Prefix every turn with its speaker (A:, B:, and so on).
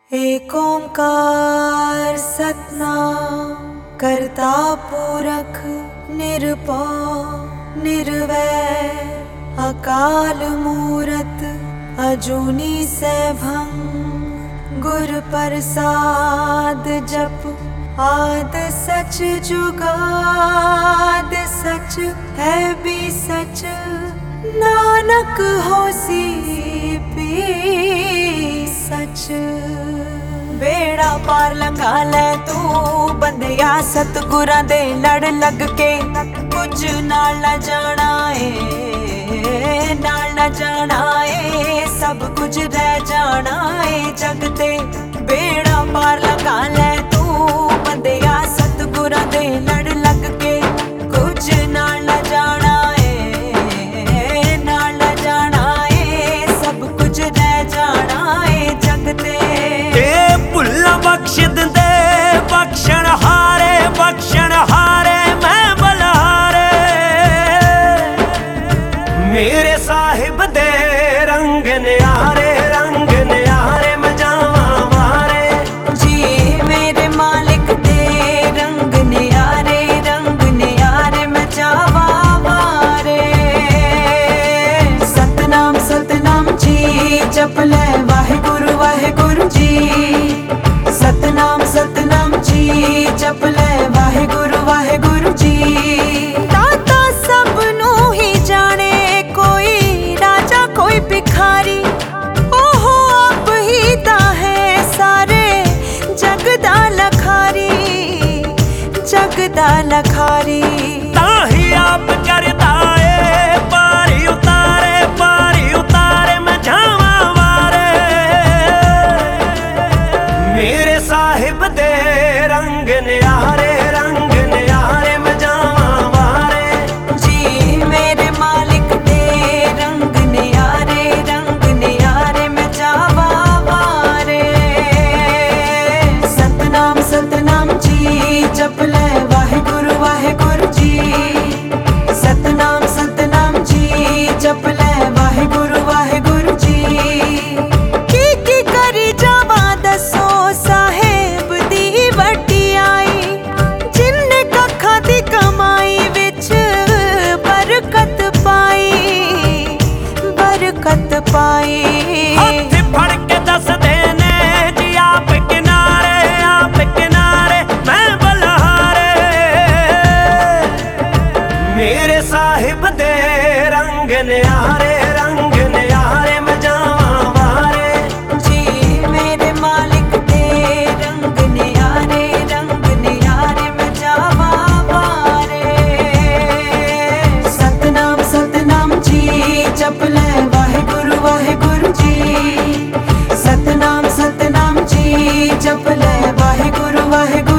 A: एक ओंकार सतनाम करता पुरख निरभौ निर्वैर अकाल मूरत अजूनी सैभं गुर प्रसाद जप आद सच जुगाद सच है भी सच नानक होसी भी सच। बेड़ा पार लंघा ले तू बंदिया सतगुरां दे लड़ लग के कुछ नाल न जाना है नाल न जाना है सब कुछ रह जाना है जग ते। बेड़ा पार लंघा ले तू बंदिया सतगुरां दे लड़ लग के कुछ नाल न जाना है नाल न जाना है सब कुछ रह जाना है जग ते।
B: बख्श दे बख्शण हारे मैं बलहारे मेरे साहिब दे रंग न्यारे मैं जावा मारे
A: जी मेरे मालिक दे रंग न्यारे मैं जावा मारे। सतनाम सतनाम जी जप ले वाहिगुरु वाहिगुरु जी सतनाम सतनाम जी जप ले वाहिगुरु वाहिगुरु जी। दाता सब नू ही जाने कोई राजा कोई भिखारी ओहो आप ही ता है सारे जग दा लखारी जग दा लखारी।
B: ताही आप करता है पारी उतारे मैं जावा मारे मेरे साहिब दे रंग न्यारे मैं जावा मारे
A: जी मेरे मालिक दे रंग न्यारे मैं जावा मारे। सतनाम सतनाम जी जप ले वाहिगुरु वाहिगुरु जी सतनाम सतनाम जी जप ले वाहिगुरु वाहिगुरु जी। की करी जावा दसो साहेब दी वड्डी आई जिन्ने कखा दी कमाई विच बरकत पाई
B: हाथ फड़ के दस देने जी आप किनारे मैं बलहारे मेरे साहिब दे रंग न्यारे मैं जावा मारे
A: जी मेरे मालिक दे रंग न्यारे मैं जावा मारे। सतनाम सतनाम जी जप ले वाहिगुरु वाहिगुरु जी सतनाम सतनाम जी जप ले वाहिगुरु वाहिगुरु